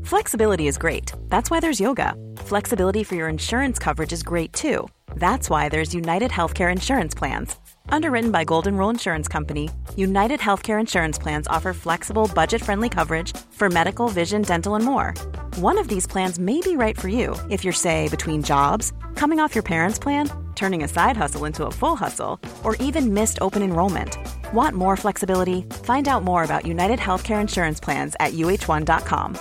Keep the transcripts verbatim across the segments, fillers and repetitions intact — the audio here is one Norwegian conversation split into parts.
Flexibility is great. That's why there's yoga. Flexibility for your insurance coverage is great too. That's why there's United Healthcare Insurance Plans. Underwritten by Golden Rule Insurance Company, United Healthcare Insurance Plans offer flexible, budget-friendly coverage for medical, vision, dental, and more. One of these plans may be right for you if you're, say, between jobs, coming off your parents' plan, turning a side hustle into a full hustle, or even missed open enrollment. Want more flexibility? Find out more about United Healthcare Insurance Plans at U H one dot com.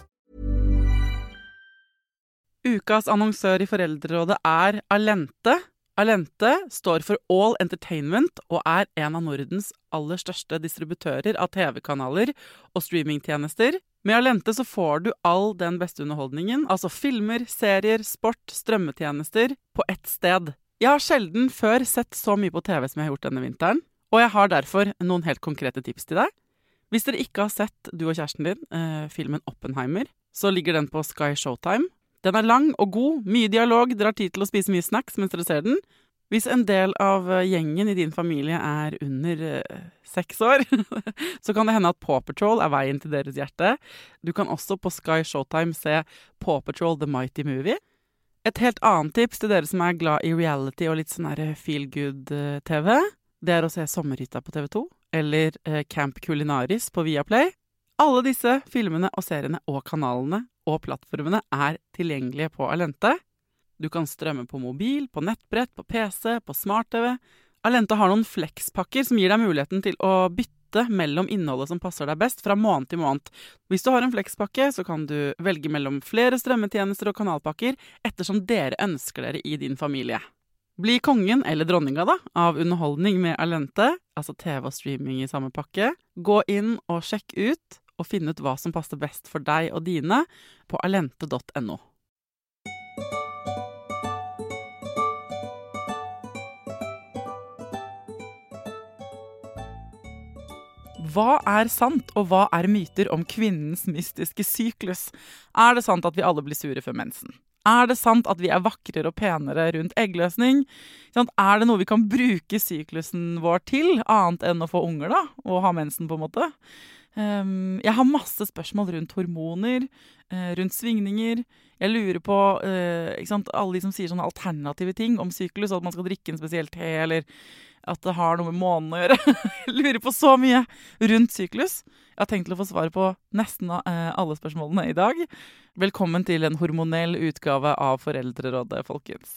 Ukas annonsør i Foreldrerådet er Allente. Allente står for All Entertainment og er en av Nordens aller største distributører av T V-kanaler og streamingtjenester. Med Allente så får du all den beste underholdningen, altså filmer, serier, sport, strømmetjenester, på ett sted. Jeg har sjelden før sett så mye på T V som jeg har gjort denne vinteren, og jeg har derfor noen helt konkrete tips til deg. Hvis dere ikke har sett, du og kjæresten din, eh, filmen Oppenheimer, så ligger den på Sky Showtime. Den er lang og god, mye dialog, dere har tid til å spise mye snacks mens dere ser den. Hvis en del av gjengen i din familie er under eh, seks år, så kan det hende at Paw Patrol er veien til deres hjerte. Du kan også på Sky Showtime se Paw Patrol The Mighty Movie. Et helt annet tips til dere som er glad i reality og litt sånn her feel-good-T V, det er å se Sommerhytta på T V to, eller eh, Camp Culinaris på Viaplay. Alle disse filmene og seriene og kanalene og plattformene er tilgjengelige på Allente. Du kan strømme på mobil, på nettbrett, på P C, på smart-T V. Allente har noen flexpakker som gir deg muligheten til å bytte mellom innholdet som passer deg best fra måned til måned. Hvis du har en flexpakke, så kan du velge mellom flere strømmetjenester og kanalpakker ettersom dere ønsker dere i din familie. Bli kongen eller dronninga da, av underholdning med Allente, altså T V og streaming i samme pakke. Gå inn og sjekk ut og finne ut hva som passer best for deg og dine på allente punktum no. Hva er sant, og hva er myter om kvinnens mystiske syklus? Er det sant at vi alle blir sure før mensen? Er det sant at vi er vakrere og penere rundt eggløsning? Er det noe vi kan bruke syklusen vår til, annet enn å få unger da, og ha mensen på en måte? Um, jeg har masse spørsmål rundt hormoner, uh, rundt svingninger. Jeg lurer på uh, ikke sant, alle de som sier sånne alternative ting om syklus, at man skal drikke en spesiell te, eller at det har noe med månen å gjøre. Jeg lurer på så mye rundt syklus. Jeg har tenkt til å få svar på nesten uh, alle spørsmålene i dag. Velkommen til en hormonell utgave av Foreldrerådet, folkens.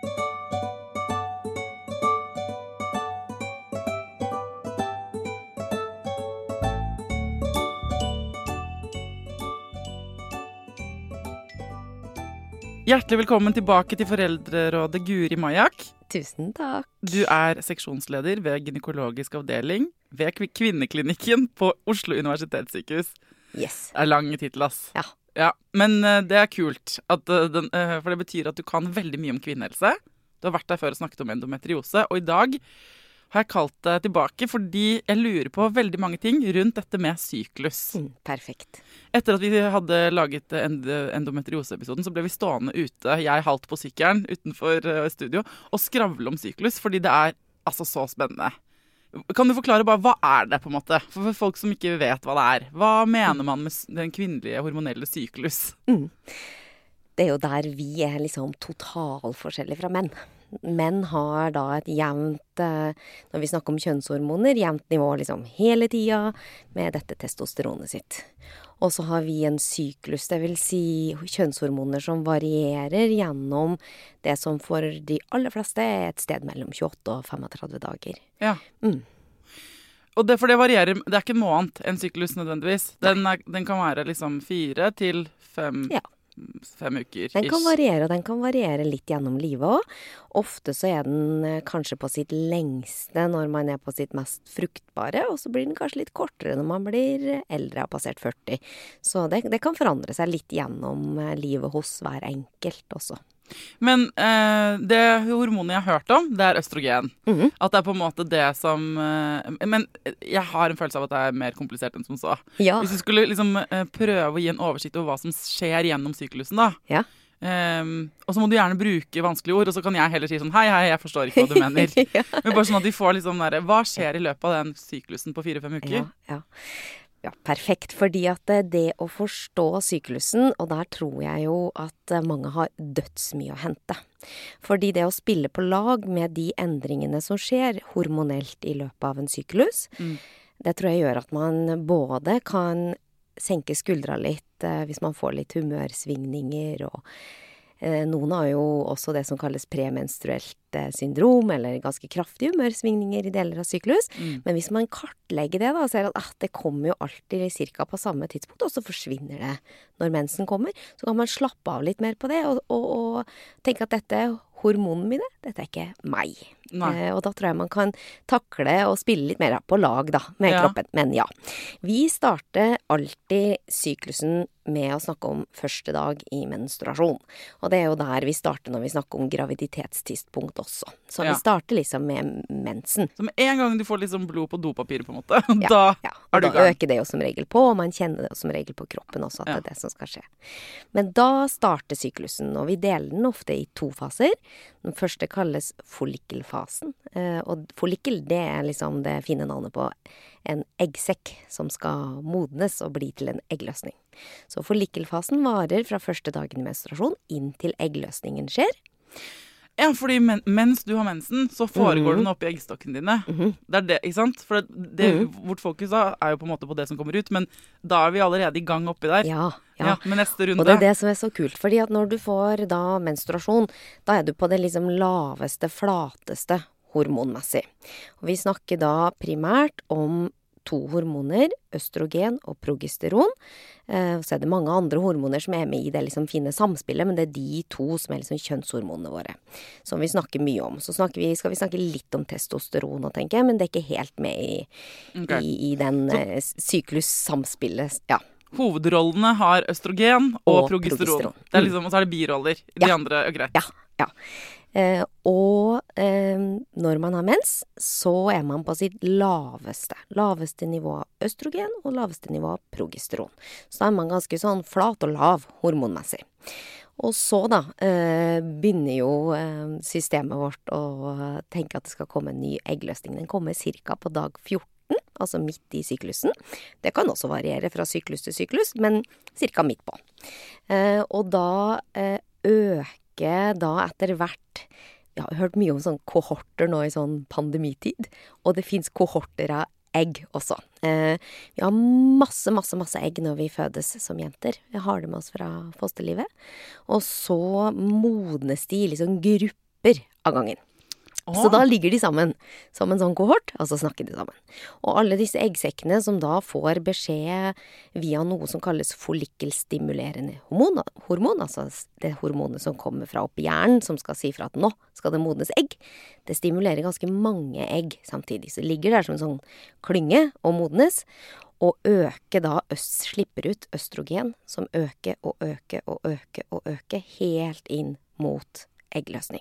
Hjertelig velkommen tilbake til Foreldrerådet, Guri Majak. Tusen takk. Du er seksjonsleder ved gynekologisk avdeling ved Kvinneklinikken på Oslo Universitetssykehus. Yes. Det er lang titel, ass. Ja. Ja, men uh, det er kult, at, uh, den, uh, for det betyr at du kan veldig mye om kvinnehelse. Du har vært der før og snakket om endometriose, og i dag har jeg kalt det tilbake fordi jeg lurer på veldig mange ting rundt dette med syklus. Mm, perfekt. Etter at vi hadde laget end- endometriose-episoden, så ble vi stående ute, jeg halvt på sykkelen utenfor uh, studio, og skravle om syklus, fordi det er altså så spennende. Kan du forklare bare, hva er det på en måte? For folk som ikke vet hva det er. Hva mener man med den kvinnelige hormonelle syklus? Mm. Det er jo der vi er liksom totalforskjellige fra menn. Menn har da et jevnt, når vi snakker om kjønnshormoner, jevnt nivå liksom hele tida med dette testosteronet sitt. Og så har vi en syklus, det vil si kjønnshormoner som varierer gjennom det som for de aller fleste er et sted mellom tjueåtte og femogtredve dager. Ja. Mm. Og det, for det varierer, det er ikke en måned, en syklus nødvendigvis. Den, er, den kan være liksom fire til fem, ja. fem uker. Den kan variere, og den kan variere litt gjennom livet også. Ofte så er den kanskje på sitt lengste når man er på sitt mest fruktbare, og så blir den kanskje litt kortere når man blir eldre og har passert førti. Så det, det kan forandre seg litt gjennom livet hos hver enkelt også. Men eh, det hormonet jeg har hørt om, det er østrogen. Mm-hmm. At det er på en måte det som eh, Men jeg har en følelse av at det er mer komplisert enn som så. Ja. Hvis du skulle liksom eh, prøve å gi en oversikt over hva som skjer gjennom syklusen da. Ja. Um, og så må du gjerne bruke vanskelige ord, og så kan jeg heller si sånn, hei, hei, jeg forstår ikke hva du mener. Ja. Men bare sånn at vi får liksom der, hva skjer i løpet av den syklusen på fire-fem uker? Ja, ja. Ja, perfekt. Fordi at det å forstå syklusen, og der tror jeg jo at mange har dødsmye å hente. Fordi det å spille på lag med de endringene som skjer hormonelt i løpet av en syklus, mm. det tror jeg gjør at man både kan senke skuldra litt eh, hvis man får litt humørsvingninger og noen har jo også det som kalles premenstruelt syndrom, eller ganske kraftige humørsvingninger i deler av syklus. Mm. Men hvis man kartlegger det da, og ser at ah, det kommer jo alltid cirka på samme tidspunkt, og så forsvinner det når mensen kommer, så kan man slappe av litt mer på det, og, og, og tenke at dette er hormonene mine, dette er ikke meg. Eh, og da tror jeg man kan takle og spille litt mer på lag da, med ja. kroppen. Men ja, vi starter alltid syklusen med å snakke om første dag i menstruasjon. Og det er jo der vi starter når vi snakker om graviditetstidspunkt også. Så ja. vi starter liksom med mensen. Så med en gang du får liksom blod på dopapiret på en måte, ja, da ja. Og er du da øker det jo som regel på, og man kjenner det som regel på kroppen også, at ja. det er det som skal skje. Men da starter syklusen, og vi deler den ofte i to faser. Den første kalles follikkelfasen, eh, og follikkel det er liksom det fine navnet på en eggsekk som skal modnes og bli til en eggløsning. Så follikkelfasen varer fra første dagen i menstruasjon inn til eggløsningen skjer. Ja, fordi men, mens du har mensen, så foregår mm-hmm. den opp i eggstokkene dine. Mm-hmm. Det er det, ikke sant? For det, det, mm-hmm. vårt fokus da er jo på en måte på det som kommer ut, men da er vi allerede i gang oppi der. Ja, ja. ja med neste runde. Og det er det som er så kult, fordi at når du får da menstruasjon, da er du på det liksom laveste, flateste hormonmessig. Og vi snakker da primært om to hormoner, østrogen og progesteron. Eh, så er det mange andre hormoner som er med i det liksom fine samspillet, men det er de to som er liksom kjønnshormonene våre, som vi snakker mye om. Så snakker vi, skal vi snakke litt om testosteron, tenker jeg, men det er ikke helt med i, okay. i, i den eh, syklus-samspillet, ja. Hovedrollene har østrogen og, og progesteron. progesteron. Det er liksom, og så er det biroller. De ja. andre er greit. Ja, ja. Eh, og eh, når man har mens, så er man på sitt laveste. Laveste nivå av østrogen og laveste nivå av progesteron. Så da er man ganske sånn flat og lav hormonmessig. Og så da eh, begynner jo eh, systemet vårt å tenke at det skal komme en ny eggløsning. Den kommer cirka på dag fjorten, altså midt i syklusen. Det kan også variere fra syklus til syklus, men cirka midt på. Eh, og da eh, øker da etter hvert, jeg har hørt mye om sånn kohorter nå i sånn pandemitid, og det finnes kohorter av egg også. Eh, vi har masse, masse, masse egg når vi fødes som jenter. Vi har det med oss fra fosterlivet. Og så modnes de i liksom grupper av gangen. Oh. Så da ligger de sammen som en sånn kohort, og så snakker de sammen. Og alle disse eggsekkene som da får beskjed via noe som kalles follikkelstimulerende hormon, hormon, altså det hormonet som kommer fra opp i hjernen, som skal si fra at nå skal det modnes egg, det stimulerer ganske mange egg samtidig. Så det ligger der som en sånn klynge og modnes, og øker da, øst, slipper ut østrogen, som øker og øker og øker og øker, helt inn mot eggløsning.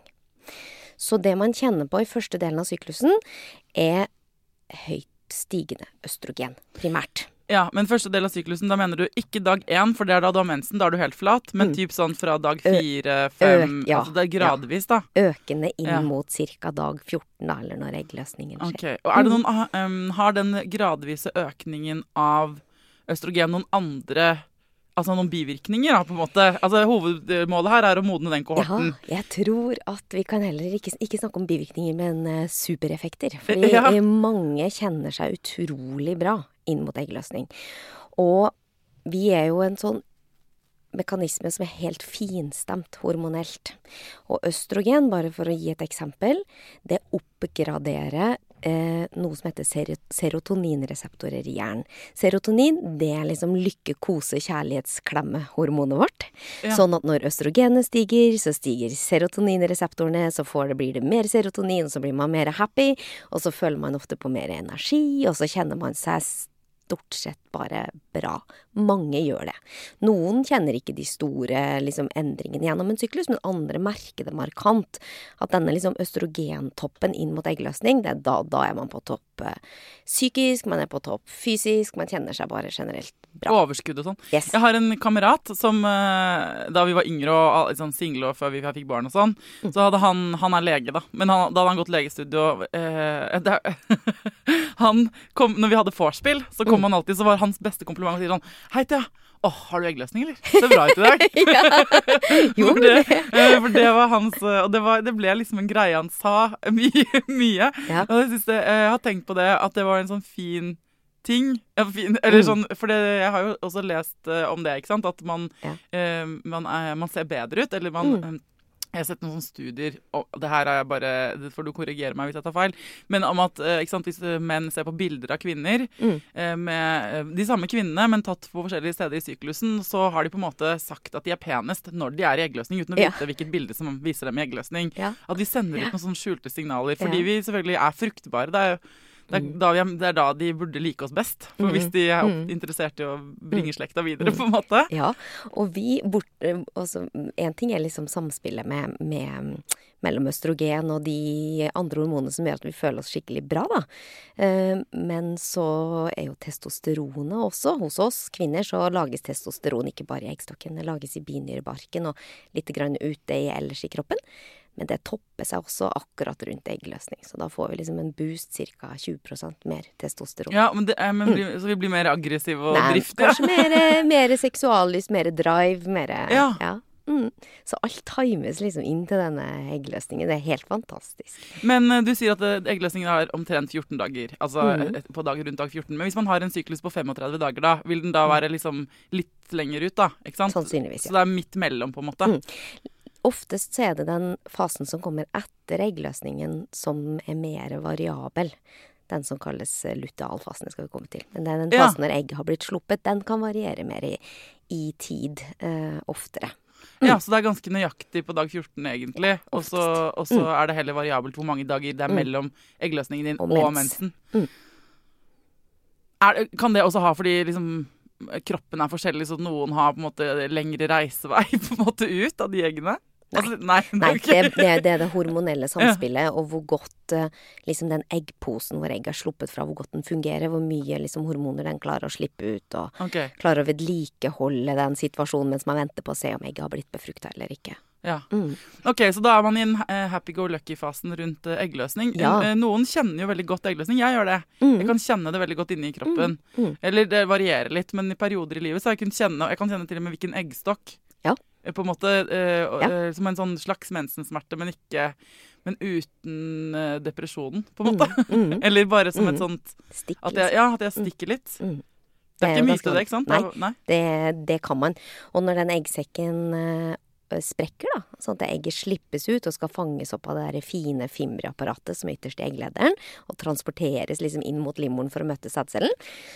Så det man kjenner på i første delen av syklusen er høyt stigende østrogen, primært. Ja, men første del av syklusen, da mener du ikke dag én, for det er da du har mensen, da er du helt flat, men mm. typ sånn fra dag fire, fem, ja, altså det er gradvis da. Økende inn ja. mot cirka dag fjorten da, eller når eggløsningen skjer. Ok, og er det noen, um, har den gradvise økningen av østrogen noen andre Altså noen bivirkninger da, på en måte. Altså hovedmålet her er å modne den kohorten. Ja, jeg tror at vi kan heller ikke, ikke snakke om bivirkninger, men uh, supereffekter. Fordi ja. mange kjenner seg utrolig bra inn mot eggløsning. Og vi er jo en sånn mekanisme som er helt finstemt hormonelt. Og østrogen, bare for å gi et eksempel, det oppgraderer eh, noe som heter ser- serotoninreseptorer i hjernen. Serotonin, det er liksom lykke, kose, kjærlighetsklemme hormonet vårt. Ja. Sånn at når østrogenet stiger, så stiger serotoninreseptorene, så får det, blir det mer serotonin, og så blir man mer happy, og så føler man ofte på mer energi, og så kjenner man seg stort sett bare bra. Mange gjør det. Noen kjenner ikke de store liksom, endringene gjennom en syklus, men andre merker det markant. At denne liksom, østrogentoppen inn mot eggløsning, det er da, da er man på topp eh, psykisk, man er på topp fysisk, man kjenner seg bare generelt bra. Overskudd og sånn. Yes. Jeg har en kamerat som, eh, da vi var yngre og liksom, single og før vi fikk barn og sånn, mm. så hadde han, han er lege da, men han, da hadde han gått legestudio, eh, det, han kom, når vi hadde vorspiel, så kom kom han alltid, så var hans beste kompliment å si sånn, hei Thea, åh, har du eggløsning, eller? Ser bra ut i dag. Jo, for, det, for det var hans, og det, var, det ble liksom en greie han sa mye, mye. Ja. Og jeg, synes det, jeg har tenkt på det, at det var en sånn fin ting, ja, fin, eller Mm. sånn, for det, jeg har jo også lest uh, om det, ikke sant? At man, Ja. uh, man, er, man ser bedre ut, eller man... Mm. Um, jeg har sett noen sånne studier, og det her er jeg bare, det får du korrigere meg hvis jeg tar feil, men om at eh, ikke sant, hvis eh, menn ser på bilder av kvinner, Mm. eh, med eh, de samme kvinnene, men tatt på forskjellige steder i syklusen, så har de på en måte sagt at de er penest når de er i eggløsning, uten å Ja. vite hvilket bilde som viser dem i eggløsning. Ja. At vi sender ut noen sånne skjulte signaler, fordi Ja. vi selvfølgelig er fruktbare. Det er jo Det er, Mm. da vi er, det er da de burde like oss best. For Mm. hvis de er opp, Mm. interessert i å bringe slekta videre, på en måte. Ja, og vi bort, også, en ting er liksom samspillet med, med mellom østrogen og de andre hormonene som gjør at vi føler oss skikkelig bra, da. Eh, Men så er jo testosteronet også. Hos oss kvinner så lages testosteron ikke bare i eggstokken, det lages i binyrebarken og litt grann ute i ellers i kroppen. Men det topper seg også akkurat rundt eggløsning. Så da får vi liksom en boost, ca. tjue prosent mer testosteron. Ja, men det er, men blir, Så vi blir mer aggressive og Nei, driftige. kanskje mer, mer seksuallyst, mer drive, mer Ja. ja. Mm. Så alt times liksom inn til denne eggløsningen. Det er helt fantastisk. Men uh, du sier at uh, eggløsningen er omtrent fjorten dager. Altså Mhm. et, på dag rundt dag fjorten. Men hvis man har en syklus på femogtredve dager, da, vil den da være liksom litt lenger ut, da? Ikke sant? Sannsynligvis, ja. Så det er midt mellom, på en måte. Mm. Oftest så er det den fasen som kommer etter eggløsningen som er mer variabel. Den som kalles lutealfasen, skal vi komme til. Men det er den Ja. fasen når egg har blitt sluppet, den kan variere mer i, i tid eh, oftere. Ja, så det er ganske nøyaktig på dag fjorten, egentlig. Og så og så er det heller variabelt hvor mange dager det er Mm. mellom eggløsningen din og, Og mensen. mens. Mm. Er, kan det også ha fordi liksom kroppen er forskjellig, så noen har på en måte lengre reisevei på en måte ut av de eggene? Nei. Altså, nei, Nei, ok. det, det, det er det hormonelle samspillet, og hvor godt eh, liksom den eggposen hvor egg er sluppet fra, hvor godt den fungerer, hvor mye liksom, hormoner den klarer å slippe ut, og Ok, klarer å vedlikeholde den situasjonen mens man venter på å se om egget har blitt befrukta eller ikke. ja. Mm. Ok, så da er man i en eh, happy-go-lucky-fasen rundt eh, eggløsning. Ja. Eh, noen kjenner jo veldig godt eggløsning. Jeg gjør det. Mm. Jeg kan kjenne det veldig godt inni kroppen. Mm. Eller det varierer litt, men i perioder i livet så har jeg kunnet kjenne, jeg kan kjenne til og med hvilken eggstokk. Ja. Eh, På en måte eh, og- Ja. eh, som en sånn slags mensensmerte, men ikke men uten eh, depresjonen, på en måte. Mm. Mm. Eller bare som et Mm. sånt Stikk, at jeg, liksom. ja, at jeg stikker litt. Mm. Det er jo ikke ganske myte, det, ikke sant? Nei, Det er- nei. det, det kan man. Og når den eggsekken eh, sprekker, da, sånn at egget slippes ut og skal fanges opp av det der fine fimreapparatet som er ytterst i egglederen, og transporteres liksom inn mot livmoren for å møte sædcellen,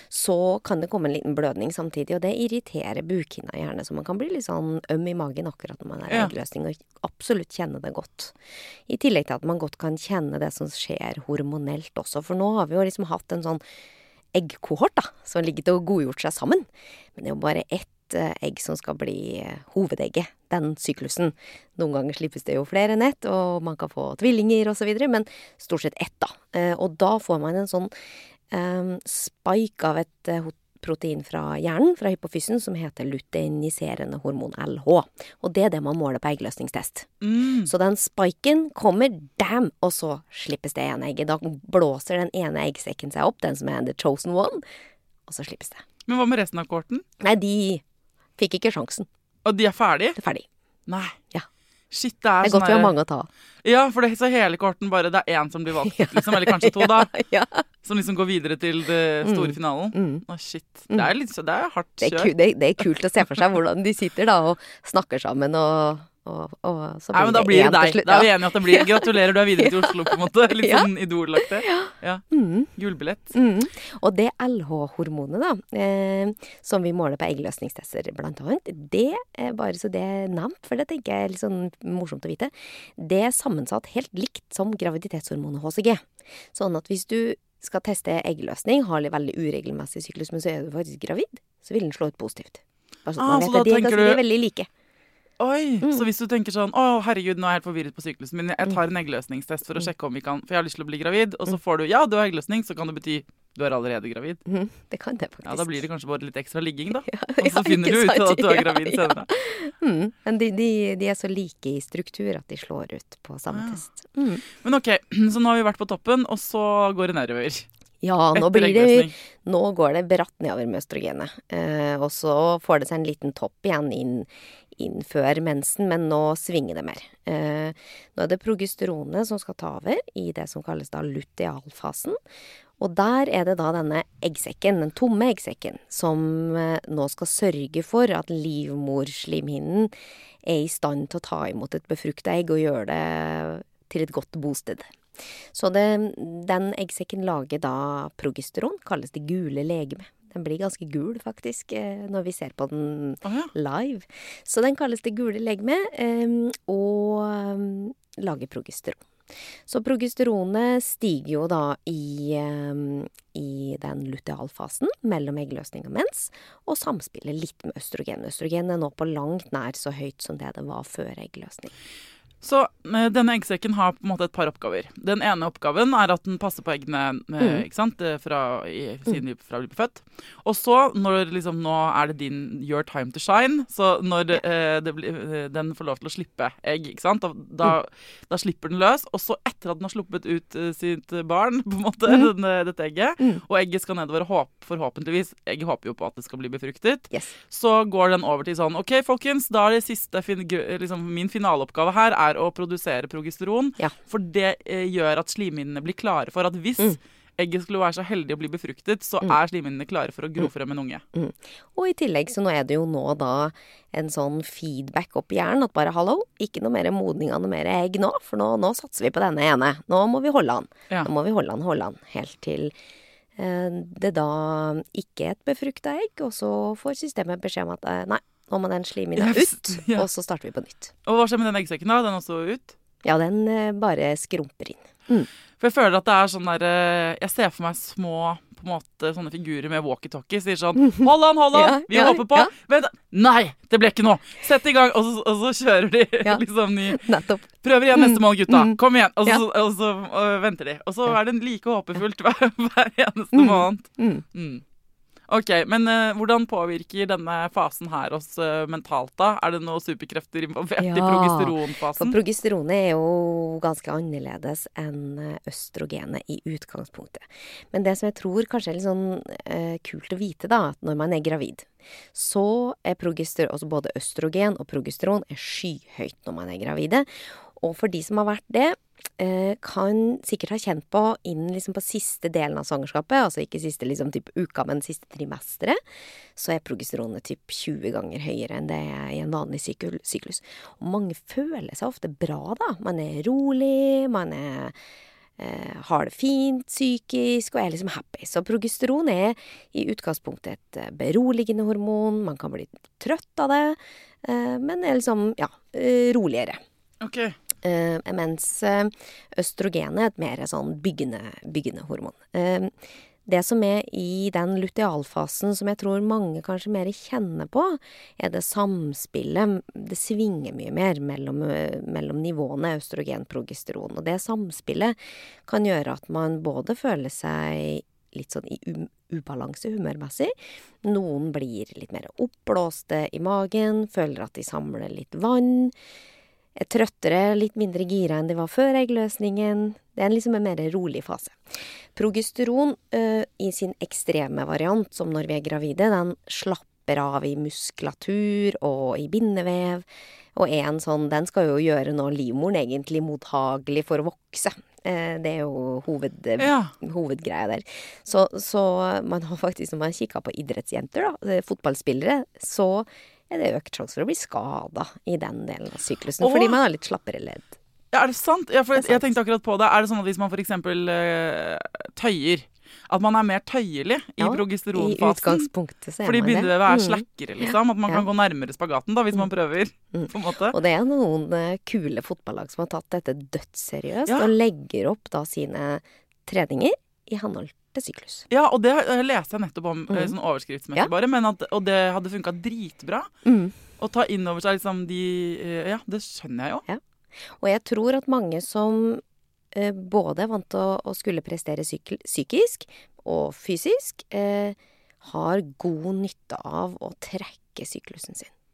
så kan det komme en liten blødning samtidig, og det irriterer bukhinna gjerne, så man kan bli litt sånn øm i magen akkurat når man er i Ja. eggløsning, og absolutt kjenne det godt. I tillegg til at man godt kan kjenne det som skjer hormonelt også, for nå har vi jo liksom hatt en sånn eggkohort da, som ligger og godgjort seg sammen. Men det er jo bare ett eh, egg som skal bli eh, hovedegget, den syklusen. Noen ganger slippes det jo flere enn ett, og man kan få tvillinger og så videre, men stort sett ett da. Eh, og da får man en sånn eh, spike av et eh, protein fra hjernen, fra hypofysen, som heter luteiniserende hormon, L H. Og det er det man måler på eggløsningstest. Mm. Så den spiken kommer, damn, og så slippes det ene egget. Da blåser den ene eggsekken seg opp, den som er the chosen one, og så slippes det. Men hva med resten av kohorten? Nei, de fikk ikke sjansen. Og de er ferdige? Det er ferdig. Nei. Ja. Shit, det er, Det er sånn godt vi har her- mange å ta. Ja, for det, så hele kohorten bare, det er én som blir valgt ut, liksom, eller kanskje to da, Ja. som liksom går videre til det store Mm. finalen. Mm. Å, shit. Det er litt så, det er hardt Det, er kjør. ku, det, det er kult å se for seg hvordan de sitter da og snakker sammen, og, og, og så Nei, men da blir det en til deg. slutt, Da er vi ja. enige at det blir. Gratulerer, du er videre til Oslo, på en måte. Litt Ja. sånn idolaktig. Ja. Mm. Gullbillett. Mm. Og det L H-hormonet da, eh, som vi måler på eggløsningstester blant annet, det er bare så det er nevnt, for det tenker jeg er litt sånn morsomt å vite. Det er sammensatt helt likt som graviditetshormonet H C G. Sånn at hvis du skal teste eggløsning, har litt veldig uregelmessig syklus, men så er du faktisk gravid, så vil den slå ut positivt. Bare sånn at Ah, man så vet da det. De er, tenker ganske, de er du- veldig like. Oi, Mm. så hvis du tenker sånn, å herregud, nå er jeg helt forvirret på syklusen min, jeg tar en eggløsningstest for å sjekke om vi kan, for jeg har lyst til å bli gravid, og så får du, ja, du har eggløsning, så kan det bety, du er allerede gravid. Mhm, det kan det faktisk. Ja, da blir det kanskje bare litt ekstra ligging da. Ja, Og så ja, finner ikke du ut sant? at du er Ja, gravid ja. senere. Mm. Men de, de, de er så like i struktur at de slår ut på samme Ah. test. Mm. Men ok, så nå har vi vært på toppen, og så går det nedover. Ja, nå, Etter blir det, eggløsning. nå går det bratt nedover med østrogenet. Eh, og så får det seg en liten topp igjen inn, inn før mensen, men nå svinger det mer. Eh, nå er det progesteronet som skal ta over i det som kalles da lutealfasen. Og der er det da denne eggsekken, den tomme eggsekken, som eh, nå skal sørge for at livmorslimhinnen er i stand til å ta imot et befruktet egg og gjøre det til et godt bosted. Så det, den eggsekken lager da progesteron, kalles det gule legeme. Den blir ganske gul faktisk eh, når vi ser på den Å ja. live. Så den kalles det gule legeme eh, og eh, lager progesteron. Så progesteronet stiger jo da i, eh, i den lutealfasen mellom eggløsning og mens, og samspiller litt med østrogen. Østrogen er nå på langt nær så høyt som det det var før eggløsning. Så eh, denne eggsekken har på en måte et par oppgaver. Den ene oppgaven er at den passer på eggene eh, Mm. ikke sant? eh, Fra, i, siden vi fra vi ble født. Og så, når liksom, nå er det din your time to shine, så når eh, det blir, eh, den får lov til å slippe egg, ikke sant? Da, da, da slipper den løs, og så etter at den har sluppet ut eh, sitt barn, på en måte, Mm. denne, dette egget, Mm. og egget skal nedover, håp, forhåpentligvis, egget håper jo på at det skal bli befruktet, Yes. så går den over til sånn, ok folkens, da er det siste, fin, liksom, min finaleoppgave her er å produsere progesteron, Ja. for det eh, gjør at slimhinnene blir klare for at hvis Mm. egget skulle være så heldig å bli befruktet, så Mm. er slimhinnene klare for å gro frem en unge. Mm. Og i tillegg så nå er det jo nå da en sånn feedback opp i hjernen, at bare hallo, ikke noe mer modning av noe mer egg nå, for nå, nå satser vi på denne ene. Nå må vi holde han. Ja. Nå må vi holde han, holde han, helt til eh, det da ikke er et befrukta egg, og så får systemet beskjed om at eh, nei, nå må den slimhinna Ja, ut, ja. og så starter vi på nytt. Og hva skjer med den eggsekken da? Den er også ut? Ja, den eh, bare skrumper inn. Mm. For jeg føler at det er sånn der, eh, jeg ser for meg små, på en måte, sånne figurer med walkie-talkie, sier sånn, hold an, hold an, Ja, vi ja, håper på, ja. vent, nei, det ble ikke noe, sett i gang, og så, og så kjører de Ja. liksom ny, Nettopp. prøver igjen neste mål, gutta, Mm. kom igjen, og så, Ja. og så øh, venter de, og så Ja. er det like håpefullt hver, hver eneste Mm. måned. Mm. Mm. Ok, men eh, hvordan påvirker denne fasen her oss eh, mentalt da? Er det noen superkrefter involvert i Ja, progesteronfasen? For progesteronet er jo ganske annerledes enn eh, østrogenet i utgangspunktet. Men det som jeg tror kanskje er litt sånn eh, kult å vite da, at når man er gravid, så er progesteron, altså både østrogen og progesteron er skyhøyt når man er gravide. Og for de som har vært det, eh, kan sikkert ha kjent på inn liksom på siste delen av svangerskapet, altså ikke siste liksom, typ uka, men siste trimesteret, så er progesteronet typ tjue ganger høyere enn det er i en vanlig sykul- syklus. Og mange føler seg ofte bra da. Man er rolig, man er, eh, har det fint psykisk og er liksom happy. Så progesteron er i utgangspunktet et eh, beroligende hormon, man kan bli trøtt av det, eh, men er liksom, ja, eh, roligere. Ok, Uh, mens uh, østrogenet er et mer sånn byggende, byggende hormon. Uh, det som er i den lutealfasen som jeg tror mange kanskje mer kjenner på, er det samspillet. Det svinger mye mer mellom, uh, mellom nivåene østrogen og progesteron. Og det samspillet kan gjøre at man både føler seg litt sånn i um, ubalanse humørmessig. Noen blir litt mer oppblåste i magen, føler at de samler litt vann, er trøttere, litt mindre gira enn det var før eggløsningen. Det er liksom en mer rolig fase. Progesteron uh, i sin ekstreme variant, som når vi er gravide, den slapper av i muskulatur og i bindevev. Og en sånn, den skal jo gjøre nå livmoren egentlig mottagelig for å vokse. Uh, det er jo hoved, ja. hovedgreia der. Så, så man har faktisk, når man kikker på idrettsjenter, da, fotballspillere, så er det økt sjanse for å bli skadet i den delen av syklusen, Åh. fordi man har litt slappere ledd. Ja, er det sant? Ja, for Det er sant. jeg tenkte akkurat på det. Er det sånn at hvis man for eksempel eh, tøyer, at man er mer tøyelig i Ja, progesteronfasen? I utgangspunktet så er Fordi man det. bindevevet er Mm. slakkere, liksom. At man Ja. kan gå nærmere spagaten da, hvis man prøver, Mm. på en måte. Og det er noen eh, kule fotballag som har tatt dette dødsseriøst, Ja. og legger opp da sine treninger i henhold til syklus. Ja, og det eh, leste jeg nettopp om, eh, Mm. sånn overskriftsmessig Ja. bare, men at, og det hadde funket dritbra. Mm. Å ta inn over seg liksom de, eh, ja, det skjønner jeg jo. Og jeg tror at mange som eh, både er vant til å, å skulle prestere psyk psykisk og fysisk, eh, har god nytte av å trekke syklusen sin.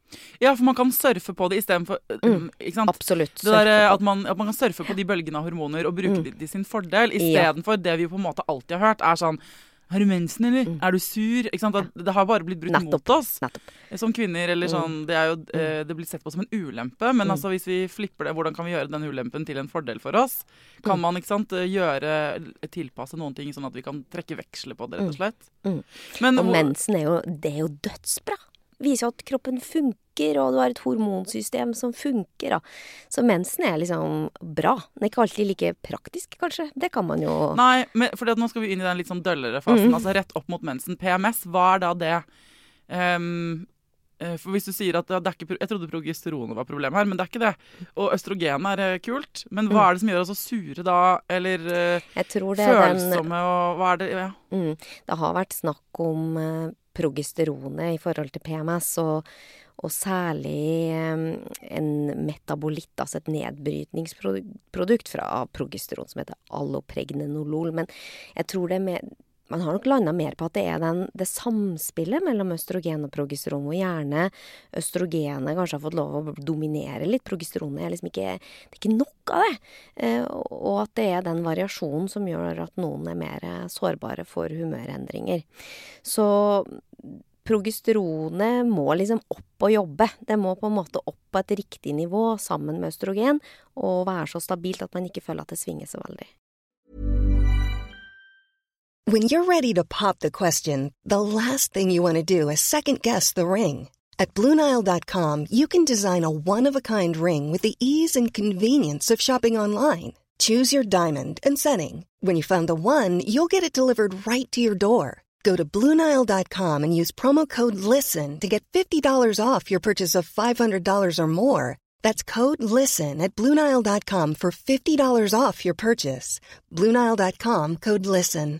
Ja, for man kan surfe på det i stedet for, Mm, ikke sant? absolutt. Det der, surfe på. at, man, at man kan surfe på de bølgene av hormoner og bruke Mm. det til sin fordel, i Ja. stedet for det vi på en måte alltid har hørt, er sånn, har du mensen, eller? Mm. Er du sur? Ikke sant? At det har bare blitt brukt Nettopp. mot oss. Nettopp. Som kvinner, eller sånn, det er jo, eh, det blir sett på som en ulempe, men Mm. altså hvis vi flipper det, hvordan kan vi gjøre den ulempen til en fordel for oss? Kan Mm. man, ikke sant, gjøre, tilpasse noen ting sånn at vi kan trekke veksler på det, rett og slett? Mm. Men, Og hvor- mensen er jo, det er jo dødsbra. Viser jo at kroppen funker, og du har et hormonsystem som funker. Da. Så mensen er liksom bra. Den er ikke alltid like praktisk, kanskje. Det kan man jo... Nei, men fordi at nå skal vi inn i den litt sånn døllere fasen, Mm. altså rett opp mot mensen. P M S, hva er da det? Um, eh, for hvis du sier at det er ikke, jeg trodde progesteronet var problemet her, men det er ikke det. Og østrogen er eh, kult, men hva er det som gjør oss så sure da, eller eh, Jeg tror det er den... følsomme, og hva er det? Ja. Mm, det har vært snakk om eh, progesteronet i forhold til P M S, og, og særlig eh, en metabolitt, altså et nedbrytningsprodukt fra progesteron som heter allopregnenolol. Men jeg tror det er mer, man har nok landet mer på at det er den, det samspillet mellom østrogen og progesteron, hvor gjerne østrogenet kanskje har fått lov å dominere litt. Progesteronet er liksom ikke, det er ikke nok av det. Eh, og at det er den variasjonen som gjør at noen er mer sårbare for humørendringer. Så progesteronet må liksom opp og jobbe. Det må på en måte opp på et riktig nivå sammen med østrogen, og være så stabilt at man ikke føler at det svinger så veldig. When you're ready to pop the question, the last thing you want to do is second-guess the ring. At Blue Nile dot com, you can design a one-of-a-kind ring with the ease and convenience of shopping online. Choose your diamond and setting. When you find the one, you'll get it delivered right to your door. Go to Blue Nile dot com and use promo code LISTEN to get fifty dollars off your purchase of five hundred dollars or more. That's code LISTEN at Blue Nile dot com for fifty dollars off your purchase. Blue Nile dot com, code LISTEN.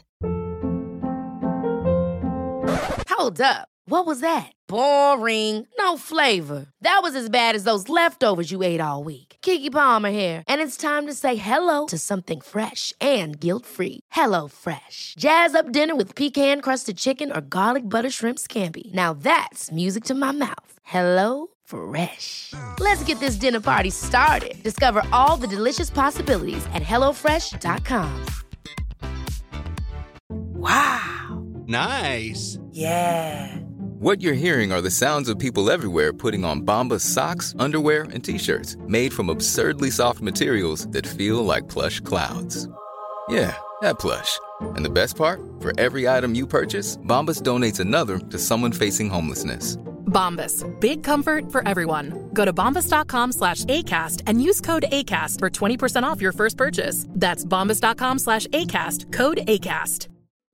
Hold up. What was that? Boring. No flavor. That was as bad as those leftovers you ate all week. Keke Palmer here, and it's time to say hello to something fresh and guilt-free. Hello Fresh. Jazz up dinner with pecan-crusted chicken or garlic butter shrimp scampi. Now that's music to my mouth. Hello Fresh. Let's get this dinner party started. Discover all the delicious possibilities at hello fresh dot com. Wow. Nice. Yeah. What you're hearing are the sounds of people everywhere putting on Bombas socks, underwear, and T-shirts made from absurdly soft materials that feel like plush clouds. Yeah, that plush. And the best part? For every item you purchase, Bombas donates another to someone facing homelessness. Bombas. Big comfort for everyone. Go to bombas dot com slash ACAST and use code ACAST for twenty percent off your first purchase. That's bombas dot com slash ACAST. Code ACAST.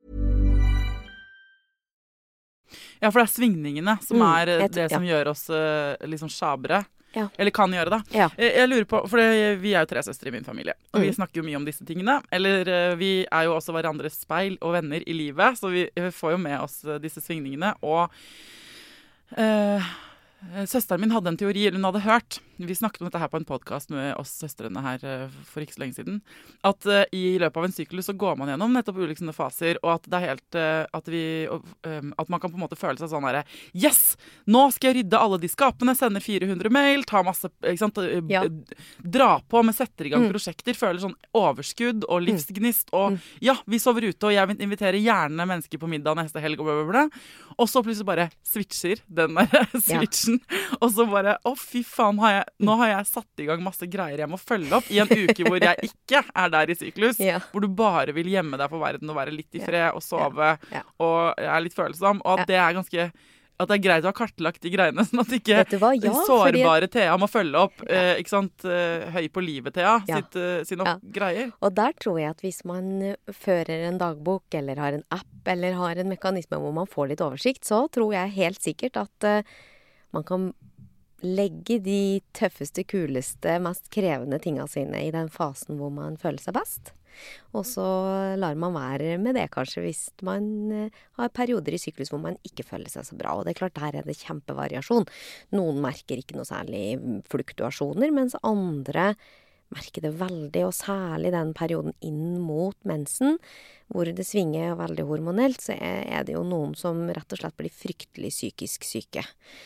Ja, for det er svingningene som Mm, er eh, jeg- det som ja. gjør oss eh, liksom sjabre. Ja. Eller kan gjøre det. Ja. Eh, Jeg lurer på, for det, vi er jo tre søstre i min familie, og vi Mm. snakker jo mye om disse tingene. Eller eh, vi er jo også hverandres speil og venner i livet, så vi eh, får jo med oss eh, disse svingningene. Og eh, søsteren min hadde en teori, eller hun hadde hørt, vi snakket om dette her på en podcast med oss søstrene her eh, for ikke så lenge siden, at eh, i løpet av en syklus så går man gjennom nettopp ulike sånne faser, og at det er helt, eh, at vi, og, eh, at man kan på en måte føle seg sånn her, yes, nå skal jeg rydde alle de skapene, sender fire hundre mail, ta masse, ikke sant, eh, Ja. dra på med setter i gang Mm. prosjekter, føler sånn overskudd og livsgnist, og ja, vi sover ute, og jeg vil invitere gjerne mennesker på middag neste helg, og bla, bla, bla. Og så plutselig bare switcher den der switchen, og så bare, å fy faen, har jeg, nå har jeg satt i gang masse greier jeg må følge opp i en uke hvor jeg ikke er der i syklus, Ja. hvor du bare vil gjemme deg for verden og være litt i Ja. fred og sove, Ja. og er litt følsom, og at Ja. det er ganske, at det er greit å ha kartlagt de greiene, sånn at ikke Vet du hva? Ja, fordi- sårbare Thea må følge opp, eh, ikke sant, eh, høy på livet Thea, Ja. sitt, eh, sine Ja. greier. Og der tror jeg at hvis man eh, fører en dagbok, eller har en app, eller har en mekanisme hvor man får litt oversikt, så tror jeg helt sikkert at eh, man kan legge de tøffeste, kuleste, mest krevende tingene sine i den fasen hvor man føler seg best. Og så lar man være med det kanskje hvis man eh, har perioder i syklus hvor man ikke føler seg så bra. Og det er klart, der er det kjempevariasjon. Noen merker ikke noe særlig fluktuasjoner, mens andre merker det veldig, og særlig den perioden inn mot mensen, hvor det svinger veldig hormonelt, så er, er det jo noen som rett og slett blir fryktelig psykisk syke.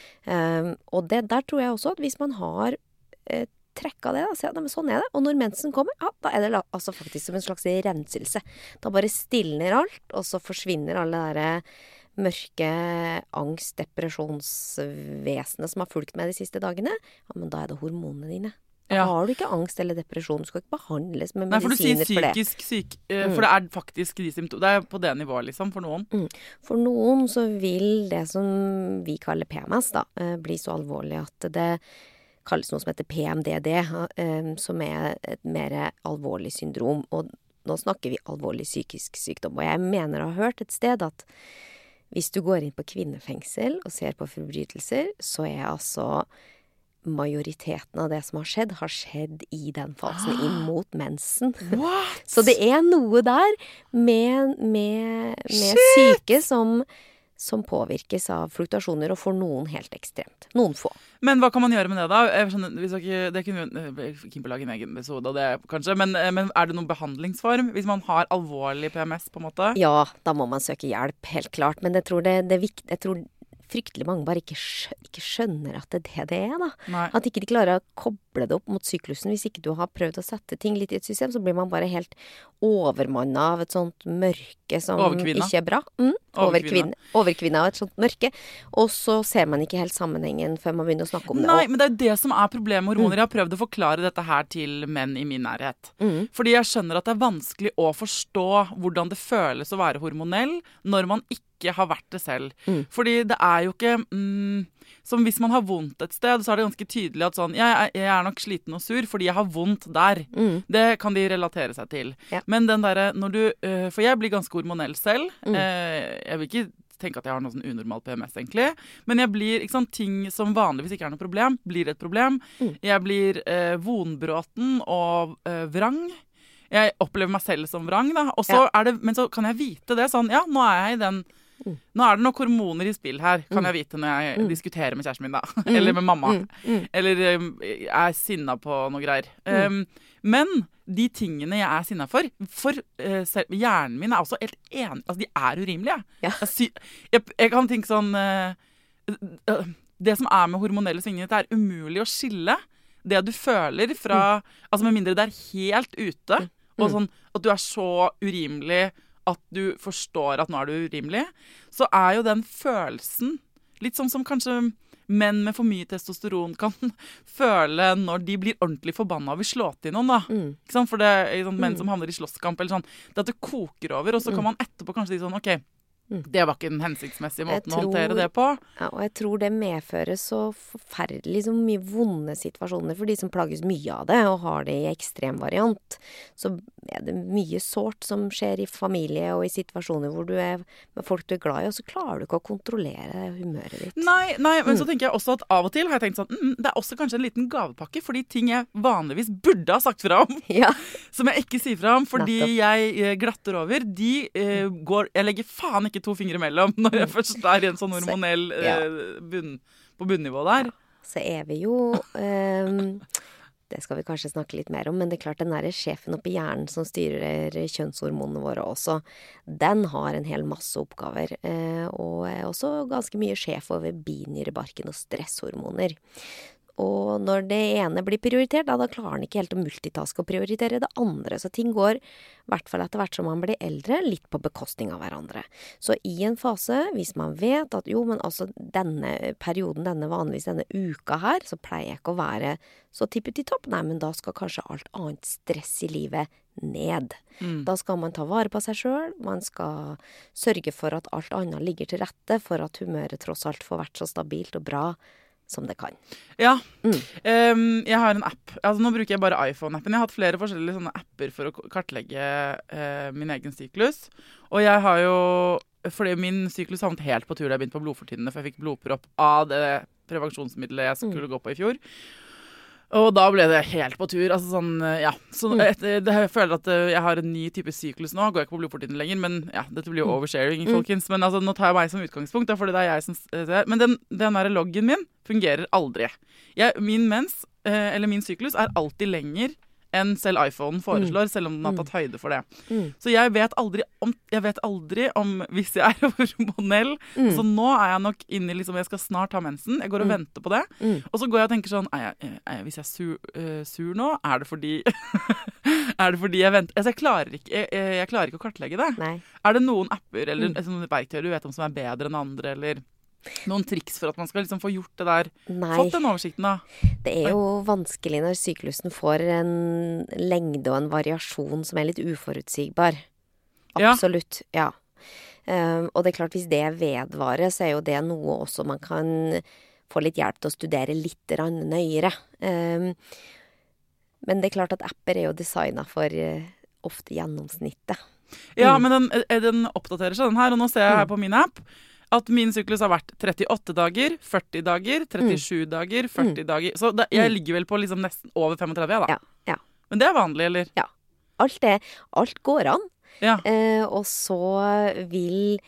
Um, og det der tror jeg også at hvis man har eh, trekka det, da, så, ja, men sånn er det. Og når mensen kommer, ja, da er det la, altså faktisk som en slags renselse. Da bare stilner alt, og så forsvinner alle der mørke angst, depresjonsvesenet som har fulgt med de siste dagene. Ja, men da er det hormonene dine. Da Ja. har du ikke angst eller depresjon, du skal ikke behandles med Nei, for du sier medisiner for det. psykisk syk, eh, for det er faktisk de symptomer. Det er på det nivået, liksom, for noen. Mm. For noen så vil det som vi kaller P M S da, eh, bli så alvorlig at det kalles noe som heter P M D D, eh, som er et mer alvorlig syndrom. Og nå snakker vi alvorlig psykisk sykdom. Og jeg mener å ha hørt et sted at hvis du går inn på kvinnefengsel og ser på forbrytelser, så er altså majoriteten av det som har skjedd, har skjedd i den fasen inn mot mensen. What? Så det er noe der med, med, med syke som, som påvirkes av fluktuasjoner, og for noen helt ekstremt. Noen få. Men hva kan man gjøre med det da? Jeg skjønner, hvis dere, det kunne vi ikke på lage en egen episode av det, kanskje, men, men er det noen behandlingsform hvis man har alvorlig P M S, på en måte? Ja, da må man søke hjelp, helt klart. Men jeg tror det, det er viktig, jeg tror fryktelig mange bare ikke, skjø, ikke skjønner at det er det det er, da. Nei. At ikke de klarer å koble det opp mot syklusen. Hvis ikke du har prøvd å sette ting litt i et system, så blir man bare helt overmannet av et sånt mørke som Overkvinna. ikke er bra. Mm, Overkvinna. overkvinne. Overkvinna av et sånt mørke. Og så ser man ikke helt sammenhengen før man begynner å snakke om det. Nei, Og, men det er jo det som er problemet med hormoner. Jeg har prøvd å forklare dette her til menn i min nærhet. Mm. Fordi jeg skjønner at det er vanskelig å forstå hvordan det føles å være hormonell når man ikke har vært det selv. Mm. Fordi det er jo ikke mm, som hvis man har vondt et sted, så er det ganske tydelig at sånn, jeg, er- jeg er nok sliten og sur fordi jeg har vondt der. Mm. Det kan de relatere seg til. Ja. Men den derre når du øh, For jeg blir ganske hormonell selv. Mm. Eh, jeg vil ikke tenke at jeg har noe sånn unormal P M S, egentlig. Men jeg blir, ikke sant, ting som vanligvis ikke er noe problem, blir et problem. Mm. Jeg blir eh, vonbråten og eh, vrang. Jeg opplever meg selv som vrang, da. Og så Ja. er det, men så kan jeg vite det sånn, ja, nå er jeg i den Mm. Nå er det nok hormoner i spill her, kan Mm. jeg vite når jeg Mm. diskuterer med kjæresten min, da. Eller med mamma. Mm. Mm. Eller um, jeg er sinna på noe greier. Mm. Um, men de tingene jeg er sinna for, for uh, selv, hjernen min er også helt enig. Altså, de er urimelige. Ja. Jeg, sy jeg, jeg kan tenke sånn uh, uh, Det som er med hormonelle svingninger, det er umulig å skille det du føler fra Altså med mindre det er helt ute, og sånn at du er så urimelig at du forstår at nå er du urimelig, så er jo den følelsen litt sånn som kanskje menn med for mye testosteron kan føle når de blir ordentlig forbanna og vil slå til noen, da. Mm. Ikke sant? For det er sånn, menn som havner i slåsskamp eller sånn, det at det koker over, og så kan man etterpå kanskje si sånn, ok, Mm. det var ikke den hensiktsmessige Jeg måten å håndtere tror- det på. Ja, og jeg tror det medfører så forferdelig så mye vonde situasjoner for de som plages mye av det, og har det i ekstrem variant. Så er det mye sårt som skjer i familie og i situasjoner hvor du er med folk du er glad i, og så klarer du ikke å kontrollere humøret ditt. Nei, nei, men så tenker jeg også at av og til har jeg tenkt sånn, mm, det er også kanskje en liten gavepakke, fordi ting jeg vanligvis burde ha sagt fra om, Ja. som jeg ikke sier fra om, fordi Nettopp. jeg eh, glatter over, de eh, går, jeg legger faen ikke to fingre mellom når jeg først er i en sånn hormonell ja. eh, bunn, på bunnivå der. Så er vi jo ehm, det skal vi kanskje snakke litt mer om, men det er klart den der sjefen oppi hjernen som styrer kjønnshormonene våre også, den har en hel masse oppgaver, eh, og er også ganske mye sjef over binyrebarken og stresshormoner. Og når det ene blir prioritert, da, da klarer han ikke helt å multitaske og prioritere det andre. Så ting går, i hvert fall etter hvert som man blir eldre, litt på bekostning av hverandre. Så i en fase, hvis man vet at jo, men altså denne perioden, denne vanligvis denne uka her, så pleier jeg ikke å være så tippet i topp. Nei, men da skal kanskje alt annet stress i livet ned. Mm. Da skal man ta vare på seg selv, man skal sørge for at alt annet ligger til rette, for at humøret tross alt får vært så stabilt og bra som det kan. Ja, Mm. um, jeg har en app. Altså, nå bruker jeg bare iPhone-appen. Jeg har hatt flere forskjellige sånne apper for å k- kartlegge eh, min egen syklus. Og jeg har jo, fordi min syklus havnet helt på tur da jeg begynte på blodfortynnende, for jeg fikk blodpropp av det prevensjonsmiddelet jeg skulle gå på i fjor. Og da ble det helt på tur. Altså sånn, ja. Så etter, det, jeg føler at eh, jeg har en ny type syklus nå. Går jeg ikke på blodfortynnende lenger, men ja, dette blir jo oversharing, folkens. Men altså, nå tar jeg meg som utgangspunkt, da, fordi det er jeg som ser. Men den, den der loggen min fungerer aldri. Jeg, min mens, eh, eller min syklus, er alltid lenger enn selv iPhone foreslår, mm. selv om den har tatt høyde for det. Mm. Så jeg vet aldri om, jeg vet aldri om hvis jeg er hormonell, mm. så nå er jeg nok inne i liksom, jeg skal snart ha mensen, jeg går og mm. venter på det, mm. og så går jeg og tenker sånn, er jeg, er jeg, hvis jeg er sur, uh, sur nå, er det fordi, er det fordi jeg venter, altså jeg klarer ikke, jeg, jeg klarer ikke å kartlegge det. Nei. Er det noen apper eller mm. sånne verktøy du vet om som er bedre enn andre, eller noen triks for at man skal liksom få gjort det der, Nei. Fått den oversikten da? Det er jo vanskelig når syklusen får en lengde og en variasjon som er litt uforutsigbar. Absolutt, ja. ja. Um, og det er klart, hvis det vedvarer, så er jo det noe også man kan få litt hjelp til å studere litt nøyere. Um, men det er klart at apper er jo designet for uh, ofte gjennomsnittet. Ja, mm. men den, den oppdaterer seg den her, og nå ser jeg her på min app, at min syklus har vært trettiåtte dager, førti dager, trettisju mm. dager, førti mm. dager. Så det, jeg ligger vel på liksom nesten over femogtredve, da. Ja, ja. Men det er vanlig, eller? Ja. Alt, det, alt går an. Ja. Eh, og så vil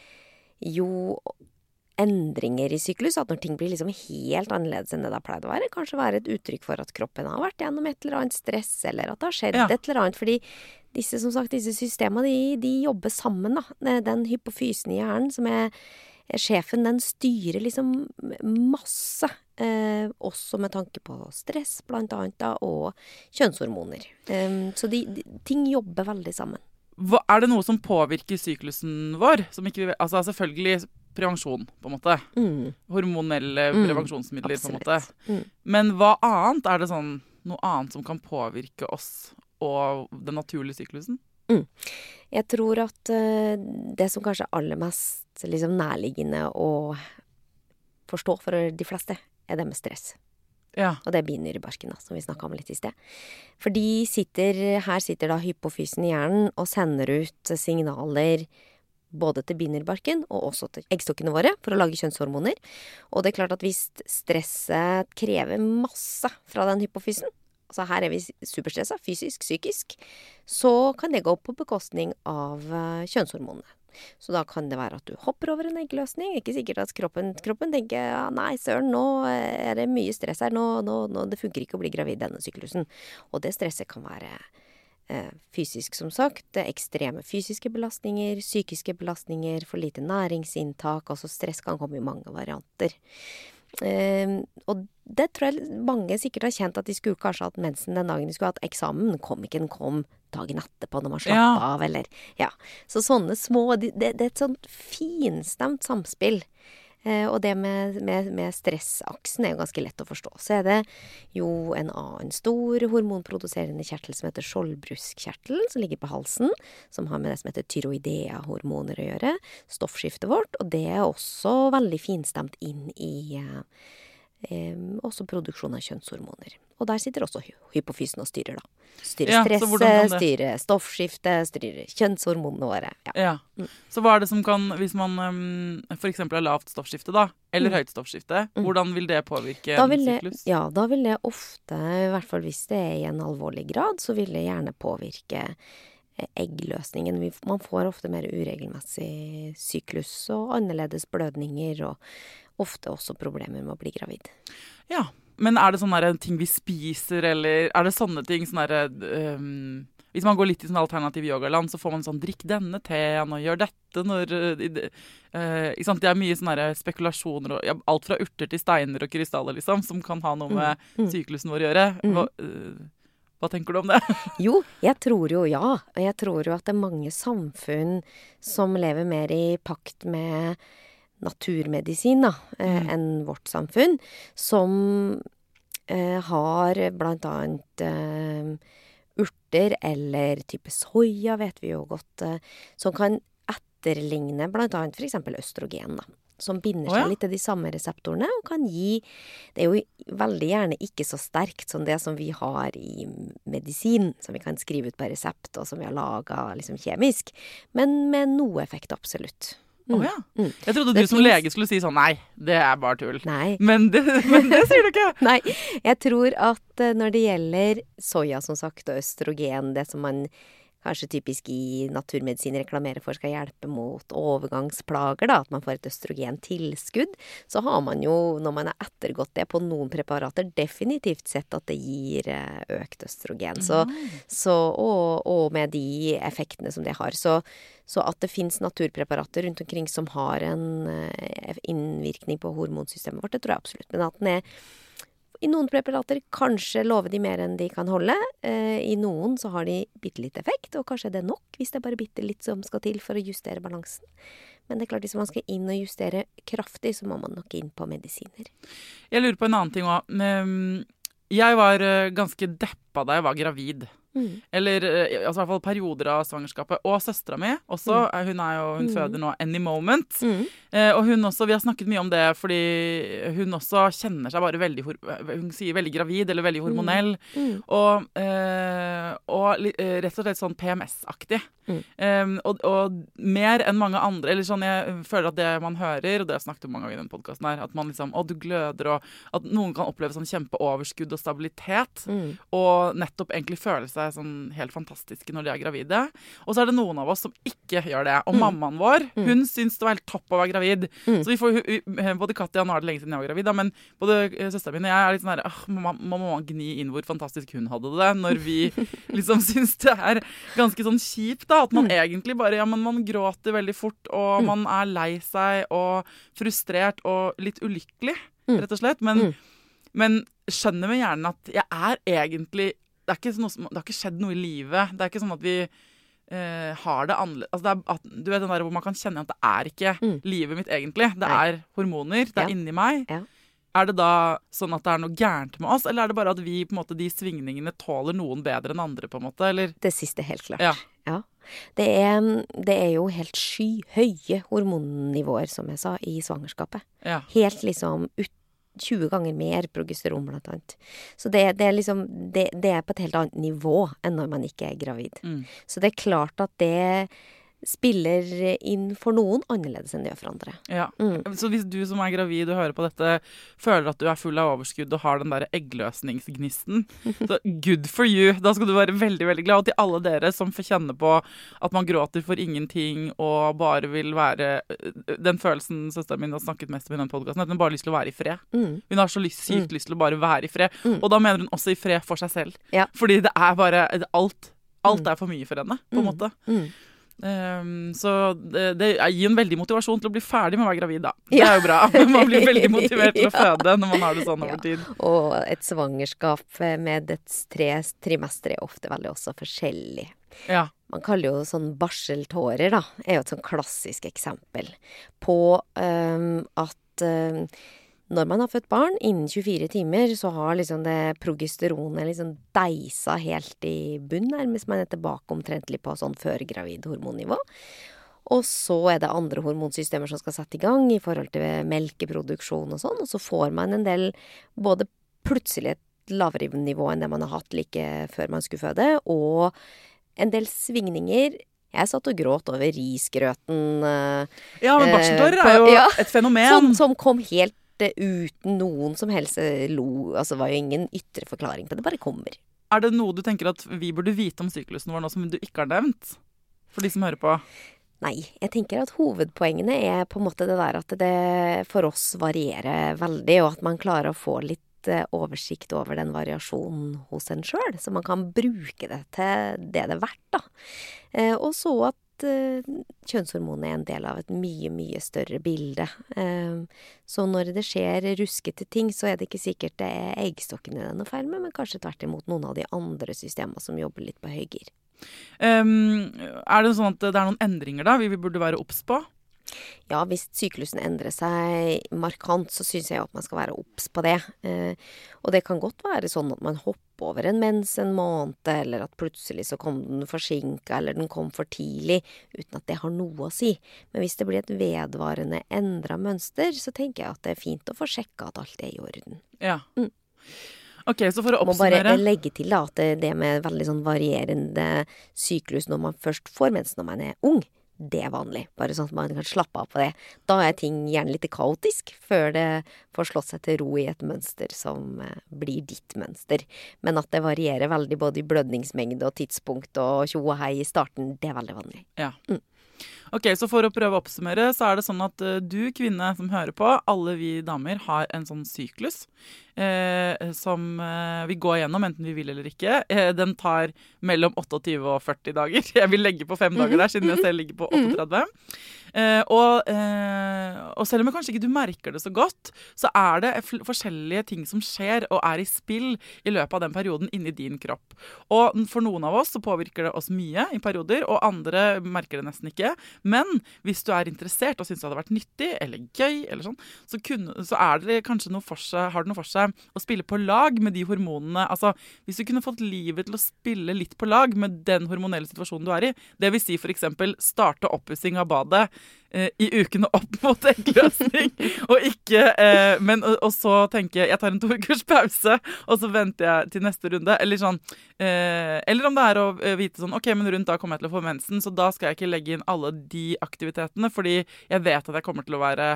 jo endringer i syklus, at når ting blir liksom helt annerledes enn det det pleide å være, kanskje være et uttrykk for at kroppen har vært gjennom et eller annet stress, eller at det har skjedd ja. et eller annet. Fordi disse, som sagt, disse systemene, de, de jobber sammen, da. Den hypofysen i hjernen som er sjefen, den styrer liksom masse, eh, også med tanke på stress, blant annet, da, og kjønnshormoner. Um, så de, de, ting jobber veldig sammen. Hva, er det noe som påvirker syklusen vår? Som ikke, altså selvfølgelig prevensjon, på en måte. Mm. Hormonelle mm. prevensjonsmidler, Absolutt. på en måte. Mm. Men hva annet? Er det sånn, noe annet som kan påvirke oss og den naturlige syklusen? Mm. Jeg tror at uh, det som kanskje er aller mest liksom, nærliggende å forstå for de fleste, er det med stress. Ja. Og det er binyrebarken, da, som vi snakket om litt i sted. For de sitter, her sitter da hypofysen i hjernen og sender ut signaler både til binyrebarken og også til eggstokkene våre for å lage kjønnshormoner. Og det er klart at hvis stresset krever masse fra den hypofysen, altså her er vi superstresset, fysisk, psykisk, så kan det gå på bekostning av kjønnshormonene. Så da kan det være at du hopper over en eggløsning. Ikke sikkert at kroppen, kroppen tenker, ja, nei, søren, nå er det mye stress her, nå, nå, nå det funker ikke å bli gravid denne syklusen. Og det stresset kan være eh, fysisk, som sagt, ekstreme fysiske belastninger, psykiske belastninger, for lite næringsinntak, altså stress kan komme i mange varianter. Uh, og det tror jeg mange sikkert har kjent at de skulle kanskje hatt mensen den dagen de skulle hatt eksamen, kom ikke, den kom dagen etterpå når man slapp ja. av, eller ja. Så sånne små, det, det er et sånt finstemt samspill. Uh, og det med, med, med stressaksen er jo ganske lett å forstå. Så er det jo en annen stor hormonproduserende kjertel som heter skjoldbruskkjertelen, som ligger på halsen, som har med det som heter tyroidea-hormoner å gjøre, stoffskiftet vårt, og det er også veldig finstemt inn i uh, um, også produksjon av kjønnshormoner. Og der sitter også hypofysen og styrer, da. Styrer ja, stresset, styrer stoffskiftet, styrer kjønnshormonene våre. Ja. Ja. Mm. Så hva er det som kan, hvis man um, for eksempel har lavt stoffskifte da, eller mm. høyt stoffskifte, mm. hvordan vil det påvirke da en syklus? Det, ja, da vil det ofte, i hvert fall hvis det er i en alvorlig grad, så vil det gjerne påvirke eggløsningen. Man får ofte mer uregelmessig syklus og annerledes blødninger, og ofte også problemer med å bli gravid. Ja, men er det sånne ting vi spiser, eller er det sånne ting, sånne der, um, hvis man går litt i sånn alternativ yogaland, så får man sånn, drikk denne teen og gjør dette når, uh, ikke sant? Det er mye sånne spekulasjoner, og, ja, alt fra urter til steiner og krystaller, liksom, som kan ha noe med mm. Mm. syklusen vår å gjøre. Hva, uh, hva tenker du om det? Jo, jeg tror jo ja. Jeg tror jo at det er mange samfunn som lever mer i pakt med naturmedisin da, eh, mm. enn vårt samfunn, som eh, har blant annet eh, urter eller type soja, vet vi jo godt, eh, som kan etterligne blant annet for eksempel østrogen, da, som binder seg oh, ja. litt til de samme reseptorene, og kan gi, det er jo veldig gjerne ikke så sterkt som det som vi har i medisin, som vi kan skrive ut på resept, og som vi har laget liksom kjemisk, men med noe effekt absolutt. Å mm. oh, ja. Mm. Jeg trodde du det som finnes... lege skulle si sånn, nei, det er bare tull. Nei. Men det, men det sier du ikke. Nei, jeg tror at når det gjelder soja, som sagt, og østrogen, det som man kanskje typisk i naturmedisin reklamerer for skal hjelpe mot overgangsplager, da, at man får et østrogentilskudd, så har man jo, når man har ettergått det på noen preparater, definitivt sett at det gir økt østrogen. Så, mm. så, og, og med de effektene som det har. Så, så at det finnes naturpreparater rundt omkring som har en innvirkning på hormonsystemet vårt, det tror jeg absolutt. Men at den er I noen preparater kanskje lover de mer enn de kan holde. Eh, I noen så har de bitte litt effekt, og kanskje er det nok hvis det er bare bitte litt som skal til for å justere balansen. Men det er klart, hvis man skal inn og justere kraftig, så må man nok inn på medisiner. Jeg lurer på en annen ting også. Jeg var ganske deppa da jeg var gravid. Mm. Eller altså, i hvert fall perioder av svangerskapet. Og søstera mi også. Mm. Hun er jo, hun mm. føder nå any moment. Mm. Eh, og hun også, vi har snakket mye om det, fordi hun også kjenner seg bare veldig, hun sier veldig gravid, eller veldig hormonell. Mm. Og, eh, og rett og slett sånn P M S-aktig. Mm. Um, og, og mer enn mange andre, eller sånn, jeg føler at det man hører, og det har jeg snakket om mange ganger i den podcasten her, at man liksom, å du gløder, og at noen kan oppleve sånn kjempeoverskudd og stabilitet, mm. og nettopp egentlig føle seg sånn helt fantastiske når de er gravide. Og så er det noen av oss som ikke gjør det. Og mm. mammaen vår, hun mm. syns det var helt topp å være gravid. Mm. Så vi får, både Katja, nå er det lenge siden jeg var gravid, da, men både søsteren min og jeg er litt sånn her, ah, mamma, mamma må gni inn hvor fantastisk hun hadde det, når vi liksom syns det er ganske sånn kjipt, da, at man mm. egentlig bare, ja, men man gråter veldig fort, og mm. man er lei seg, og frustrert, og litt ulykkelig, mm. rett og slett. Men, mm. men skjønner med hjernen at jeg er egentlig Det, er ikke sånn, det har ikke skjedd noe i livet. Det er ikke sånn at vi eh, har det annerledes. Altså det er at, du vet den der hvor man kan kjenne at det er ikke mm. livet mitt egentlig. Det Nei. er hormoner, det ja. er inni meg. Ja. Er det da sånn at det er noe gærent med oss, eller er det bare at vi på en måte, de svingningene tåler noen bedre enn andre, på en måte? Eller? Det siste helt klart. Ja. ja. Det, er, det er jo helt skyhøye hormonnivåer, som jeg sa, i svangerskapet. Ja. Helt liksom ut tjue ganger mer progesteron blant annet. Så det, det er liksom, det, det er på et helt annet nivå enn når man ikke er gravid. Mm. Så det er klart at det spiller inn for noen annerledes enn det gjør for andre. Ja. Mm. Så hvis du som er gravid og hører på dette, føler at du er full av overskudd og har den der eggløsningsgnisten, så good for you. Da skal du være veldig, veldig glad. Og til alle dere som får kjenne på at man gråter for ingenting og bare vil være den følelsen søsteren min har snakket mest om i den podcasten, at hun bare har lyst til å være i fred. Mm. Hun har så lyst, sykt mm. lyst til å bare være i fred. Mm. Og da mener hun også i fred for seg selv. Ja. Fordi det er bare alt. Alt mm. er for mye for henne, på en mm. måte. Mm. Um, så det, det gir en veldig motivasjon til å bli ferdig med å være gravid da. Det ja. er jo bra. Man blir veldig motivert til å ja. føde når man har det sånn over ja. tid. Og et svangerskap med dets tre trimester er ofte veldig også forskjellig. Ja. Man kaller jo sånn barseltårer da, er jo et sånn klassisk eksempel på um, at um, når man har født barn, innen tjuefire timer, så har liksom det progesteronet liksom deisa helt i bunn, nærmest man er tilbake omtrentlig på sånn førgravid hormonnivå. Og så er det andre hormonsystemer som skal sette i gang i forhold til melkeproduksjon og sånn, og så får man en del, både plutselig et lavere nivå enn det man har hatt like før man skulle føde, og en del svingninger. Jeg satt og gråt over risgrøten. Ja, men barseltårer er jo ja, et fenomen. Som, som kom helt uten noen som helst lo. Altså det var jo ingen ytre forklaring på det. Det bare kommer. Er det noe du tenker at vi burde vite om syklusen vår nå som du ikke har nevnt? For de som hører på. Nei, jeg tenker at hovedpoengene er på en måte det der at det for oss varierer veldig, og at man klarer å få litt oversikt over den variasjonen hos en selv, så man kan bruke det til det det er verdt da. Og så at kjønnshormonet er en del av et mye, mye større bilde. Så når det skjer ruskete ting, så er det ikke sikkert det er eggstokkene det er noe feil med, men kanskje tvert imot noen av de andre systemene som jobber litt på høygir. Um, er det sånn at det er noen endringer da vi burde være obs på? Ja, hvis syklusen endrer seg markant, så synes jeg at man skal være obs på det. Eh, og det kan godt være sånn at man hopper over en mens en måned, eller at plutselig så kom den forsinket, eller den kom for tidlig, uten at det har noe å si. Men hvis det blir et vedvarende endret mønster, så tenker jeg at det er fint å få sjekket at alt er i orden. Ja. Mm. Ok, så for å oppsummere... Må bare legge til da, at det med veldig sånn varierende syklus når man først får mens når man er ung, det er vanlig. Bare sånn at man kan slappe av på det. Da er ting gjerne litt kaotisk, før det får slått seg til ro i et mønster som eh, blir ditt mønster. Men at det varierer veldig både i blødningsmengde og tidspunkt og tjo og hei i starten, det er veldig vanlig. Ja. Mm. Ok, så for å prøve å oppsummere, så er det sånn at uh, du, kvinne som hører på, alle vi damer har en sånn syklus eh, som eh, vi går gjennom, enten vi vil eller ikke. Eh, den tar mellom åttiåtte og førti dager. Jeg vil legge på fem dager der, siden jeg selv ligger på åttiåtte. Eh, og, eh, og selv om kanskje ikke du merker det så godt, så er det f- forskjellige ting som skjer og er i spill i løpet av den perioden inni din kropp. Og for noen av oss så påvirker det oss mye i perioder, og andre merker det nesten ikke. Men hvis du er interessert og synes det hadde vært nyttig eller gøy, eller sånn, så, kunne, så er det kanskje noe for seg, har det noe for seg å spille på lag med de hormonene. Altså, hvis du kunne fått livet til å spille litt på lag med den hormonelle situasjonen du er i, det vil si for eksempel starte oppussing av badet eh, i ukene opp mot eggløsning, og ikke, eh, men og, og så tenker jeg, jeg tar en to ukers pause, og så venter jeg til neste runde, eller sånn, eh, eller om det er å eh, vite sånn, ok, men rundt da kommer jeg til å få mensen, så da skal jeg ikke legge inn alle de aktivitetene, fordi jeg vet at jeg kommer til å være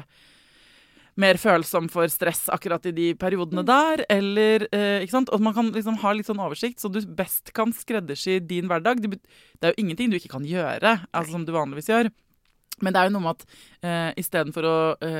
mer følsom for stress akkurat i de periodene der, eller, eh, ikke sant? Og man kan liksom ha litt sånn oversikt, så du best kan skreddersy din hverdag. Det, det er jo ingenting du ikke kan gjøre, altså som du vanligvis gjør. Men det er jo noe med at eh, i stedet for å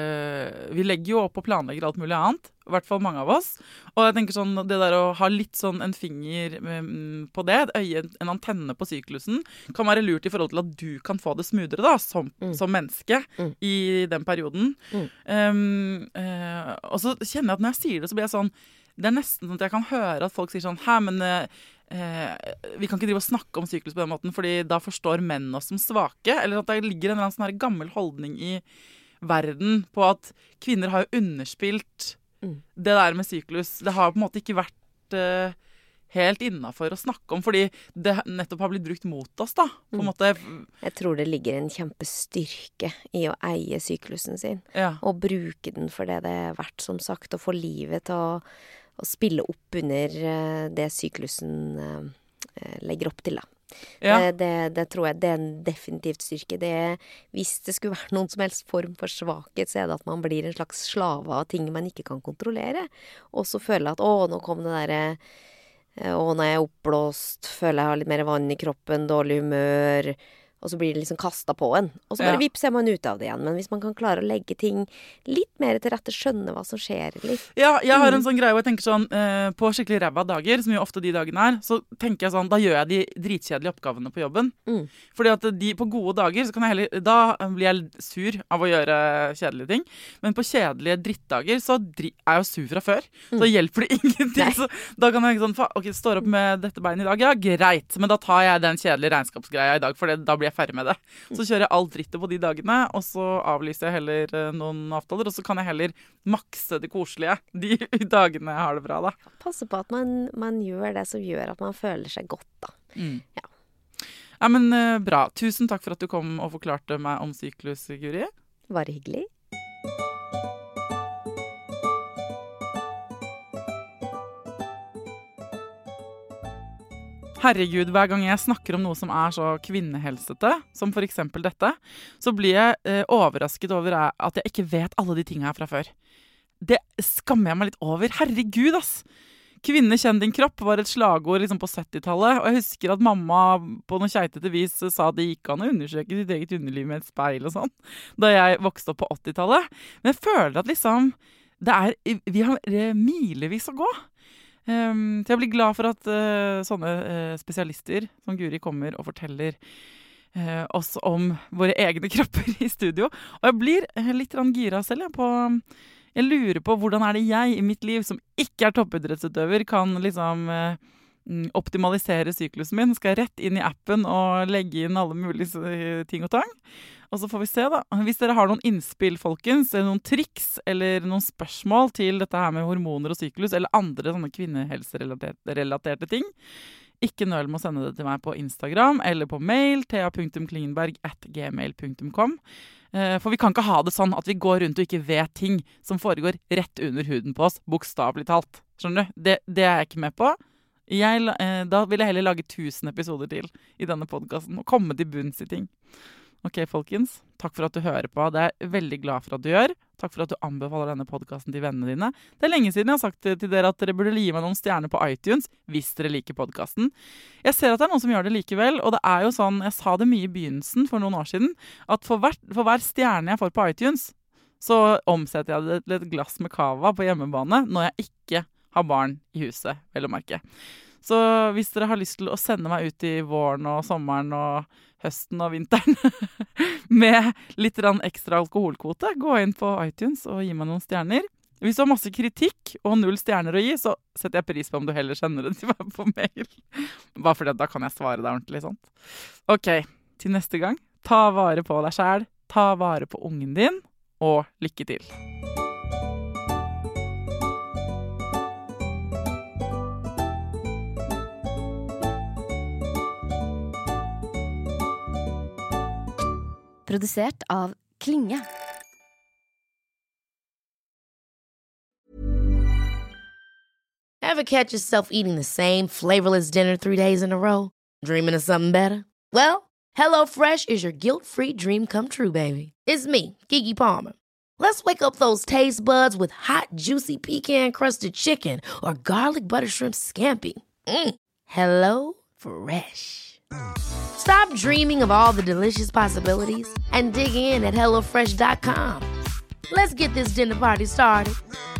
eh, vi legger jo opp og planlegger alt mulig annet, i hvert fall mange av oss. Og jeg tenker sånn, det der å ha litt sånn en finger um, på det, et øye, en antenne på syklusen, kan være lurt i forhold til at du kan få det smoothere da, som, mm. som menneske mm. i den perioden. Mm. Um, uh, og så kjenner jeg at når jeg sier det, så blir jeg sånn, det er nesten sånn at jeg kan høre at folk sier sånn, hæ, men uh, Eh, vi kan ikke drive og snakke om syklus på den måten, fordi da forstår menn oss som svake, eller at det ligger en eller annen sånn her gammel holdning i verden på at kvinner har jo underspilt mm. det der med syklus. Det har på en måte ikke vært eh, helt innenfor å snakke om, fordi det nettopp har blitt brukt mot oss da, på en måte. Jeg tror det ligger en kjempestyrke i å eie syklusen sin, ja. Og bruke den for det det er verdt, som sagt, og få livet til å å spille opp under uh, det syklusen uh, legger opp til da. Ja. Det, det, det tror jeg det er en definitivt styrke. Det, hvis det skulle være noen som helst form for svakhet, så er det at man blir en slags slave av ting man ikke kan kontrollere. Og så føler jeg at, å, nå kom det der, å, nå er jeg oppblåst, føler jeg har litt mer vann i kroppen, dårlig humør, og så blir det liksom kastet på en. Og så bare ja. vips er man ut av det igjen. Men hvis man kan klare å legge ting litt mer til rette, skjønne hva som skjer litt. Ja, jeg har en sånn greie hvor jeg tenker sånn, eh, på skikkelig ræva dager, som jo ofte de dagene er, så tenker jeg sånn, da gjør jeg de dritkjedelige oppgavene på jobben. Mm. Fordi at de på gode dager, så kan jeg heller, da blir jeg sur av å gjøre kjedelige ting. Men på kjedelige drittdager, så dri- er jeg jo sur fra før. Mm. Så hjelper det ingenting. Så da kan jeg sånn, ok, står opp med dette beinet i dag, ja, greit. Men da tar jeg den kjedelige regnskapsgreia i dag, for det, da blir jeg ferdig med det. Så kjører jeg alt drittet på de dagene, og så avlyser jeg heller uh, noen avtaler, og så kan jeg heller makse det koselige de dagene jeg har det bra, da. Passe på at man, man gjør det som gjør at man føler seg godt, da. Mm. Ja. Ja, men uh, bra. Tusen takk for at du kom og forklarte meg om syklus, Guri. Var det hyggelig? Herregud, hver gang jeg snakker om noe som er så kvinnehelsete, som for eksempel dette, så blir jeg eh, overrasket over at jeg ikke vet alle de tingene her fra før. Det skammer jeg meg litt over. Herregud, ass! Kvinne, kjenn din kropp var et slagord liksom på syttitallet, og jeg husker at mamma på noe keitete vis sa at det gikk an å undersøke sitt eget underliv med et speil og sånn, da jeg vokste opp på åttitallet. Men jeg føler at liksom, det er, vi har milevis å gå. Um, så jeg blir glad for at uh, sånne uh, spesialister som Guri kommer og forteller uh, oss om våre egne kropper i studio. Og jeg blir uh, litt gira selv. Jeg, på, jeg lurer på hvordan er det jeg i mitt liv, som ikke er toppidrettsutøver, kan liksom uh, optimalisere syklusen min. Skal jeg rett inn i appen og legge inn alle mulige ting og tang. Og så får vi se da. Hvis dere har noen innspill, folkens, eller noen triks, eller noen spørsmål til dette her med hormoner og syklus, eller andre sånne kvinnehelserelaterte ting, ikke nøl med å sende det til meg på Instagram, eller på mail, thea punktum klingenberg at gmail punktum com. For vi kan ikke ha det sånn at vi går rundt og ikke vet ting som foregår rett under huden på oss, bokstavelig talt. Skjønner du? Det, det er jeg ikke med på. Jeg, da vil jeg heller lage tusen episoder til i denne podcasten, og komme til bunns i ting. Ok, folkens. Takk for at du hører på. Det er jeg veldig glad for at du gjør. Takk for at du anbefaler denne podcasten til vennene dine. Det er lenge siden jeg har sagt til dere at dere burde gi meg noen stjerner på iTunes hvis dere liker podcasten. Jeg ser at det er noen som gjør det likevel, og det er jo sånn, jeg sa det mye i begynnelsen for noen år siden, at for, hvert, for hver stjerne jeg får på iTunes, så omsetter jeg det til et glass med kava på hjemmebane når jeg ikke har barn i huset, vel å merke. Så hvis dere har lyst til å sende meg ut i våren og sommeren og høsten og vinteren med litt ekstra alkoholkvote, gå inn på iTunes og gi meg noen stjerner. Hvis du har masse kritikk og null stjerner å gi, så setter jeg pris på om du heller sender det til meg på mail. Bare fordi da kan jeg svare deg ordentlig, sant? Ok, til neste gang, ta vare på deg selv, ta vare på ungen din, og lykke til. Produsert av Klinge. Ever catch yourself eating the same flavorless dinner three days in a row? Dreaming of something better? Well, HelloFresh is your guilt-free dream come true, baby. It's me, Keke Palmer. Let's wake up those taste buds with hot, juicy pecan-crusted chicken or garlic butter shrimp scampi. Mm. Hello Fresh. Stop dreaming of all the delicious possibilities and dig in at hello fresh dot com. Let's get this dinner party started.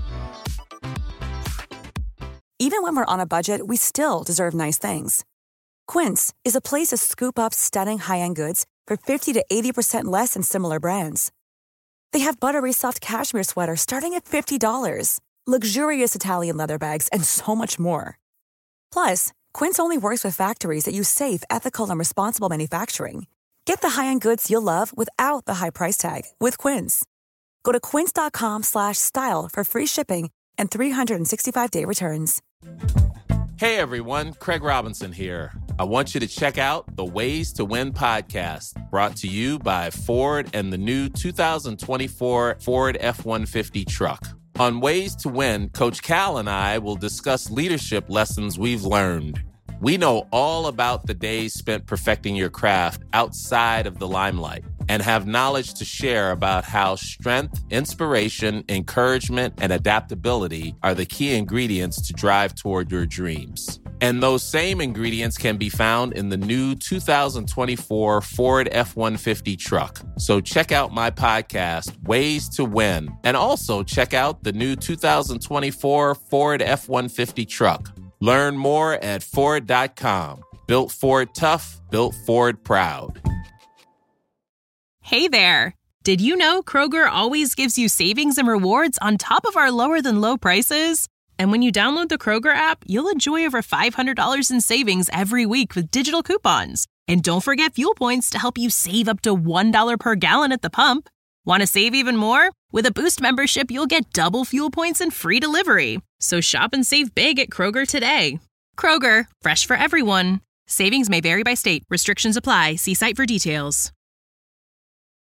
Even when we're on a budget, we still deserve nice things. Quince is a place to scoop up stunning high-end goods for fifty to eighty percent less than similar brands. They have buttery soft cashmere sweaters starting at fifty dollars, luxurious Italian leather bags, and so much more. Plus, Quince only works with factories that use safe, ethical, and responsible manufacturing. Get the high-end goods you'll love without the high price tag with Quince. Go to quince.com slash style for free shipping and three sixty-five day returns. Hey everyone, Craig Robinson here. I want you to check out the Ways to Win podcast, brought to you by Ford and the new two thousand twenty-four Ford F one fifty truck. On Ways to Win, Coach Cal and I will discuss leadership lessons we've learned. We know all about the days spent perfecting your craft outside of the limelight and have knowledge to share about how strength, inspiration, encouragement, and adaptability are the key ingredients to drive toward your dreams. And those same ingredients can be found in the new two thousand twenty-four Ford F one fifty truck. So check out my podcast, Ways to Win, and also check out the new two thousand twenty-four Ford F one fifty truck. Learn more at Ford dot com. Built Ford tough, built Ford proud. Hey there. Did you know Kroger always gives you savings and rewards on top of our lower than low prices? And when you download the Kroger app, you'll enjoy over five hundred dollars in savings every week with digital coupons. And don't forget fuel points to help you save up to one dollar per gallon at the pump. Want to save even more? With a Boost membership, you'll get double fuel points and free delivery. So shop and save big at Kroger today. Kroger, fresh for everyone. Savings may vary by state. Restrictions apply. See site for details.